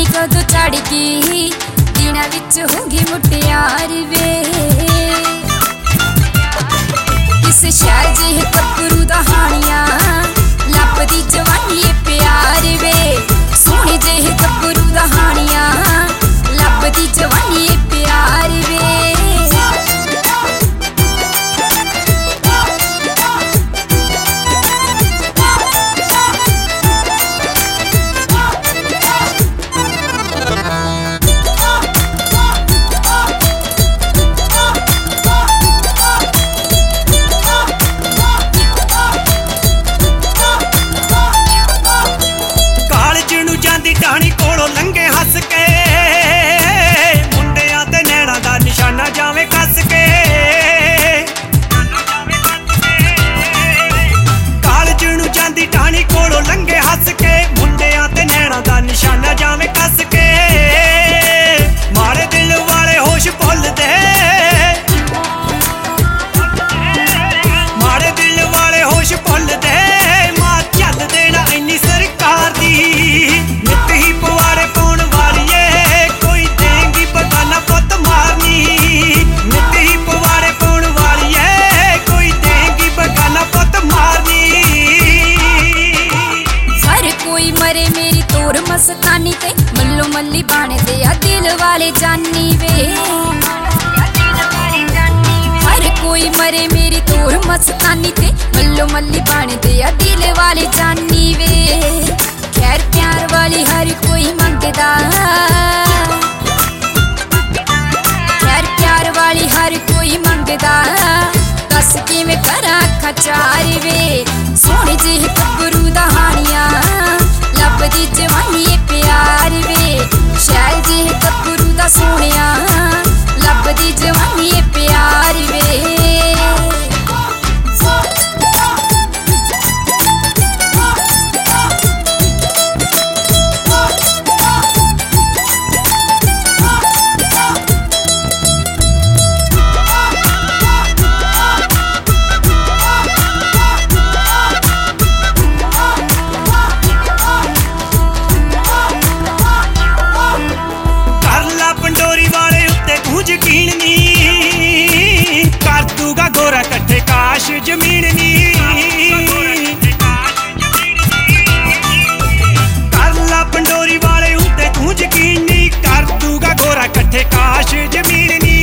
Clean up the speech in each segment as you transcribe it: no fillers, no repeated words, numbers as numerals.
जवानी कदों चढ़गी दिनां विच होगी मुटियार वे किस शहर जिह कपरू दा हानियां लभदी जवानी प्यार वे सोहणे जिह कपरू दा हानियां लभदी जवानी प्यार वे ढाणी कोलों लंघे हस के मुंडियां ते नैणा दा निशाना जावे कस के कालज नूं जांदी ढाणी कोलों लंघे हस के मुंडियां ते नैणा दा निशाना जावे कस के मारे दिल वाले होश भुल दे मारे दिल वाले होश भुल दे मां चल देना इन्नी सरकार दी मस्तानी ते मल्लो मल्ली बाणे दे आ दिल वाले जानी वे हर कोई मरे मेरी तोर मस्तानी ते मल्लो मल्ली बाणे दे आ दिल वाले जानी वे खैर प्यार वाली हर कोई मंगदा खैर प्यार वाली हर कोई मंगदा दस किवें करा खचार वे सोहणे जिह कपरू दा हानियां लभदी जवानी प्यार वे शैल जिह कपरू दा सोहणिया लभदी जवानी प्यार वे यकीन नी कर दूगा गोरा कट्ठे काश जमीन नी कर ला पंडोरी वाले उत्ते तू यकीन नी कर दूगा गोरा कट्ठे काश जमीन नी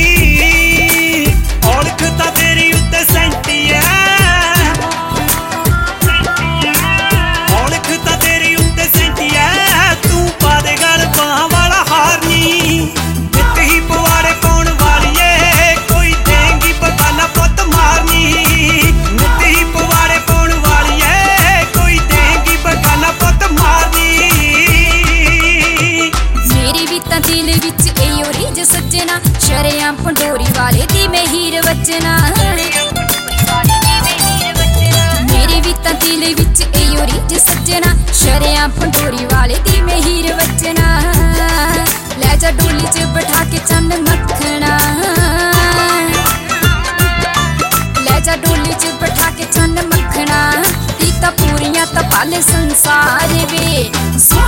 औलख तां तेरी उत्ते सेंटी है औलख तां तेरी उत्ते सेंटी है तू पा दे गल बाहां वाला हार नी नित ही पवाड़े सजना शरेआम पंडोरी वाले दी मैं हीर वजना मेरे भी तां दिल विच एयो रिज सजना शरेआम पंडोरी वाले दी मैं हीर वजना लै जा डोली च बिठा के चंद मखना लै जा डोली च बिठा के चंद मखना ती तां पूरियां तां पाले संसार वे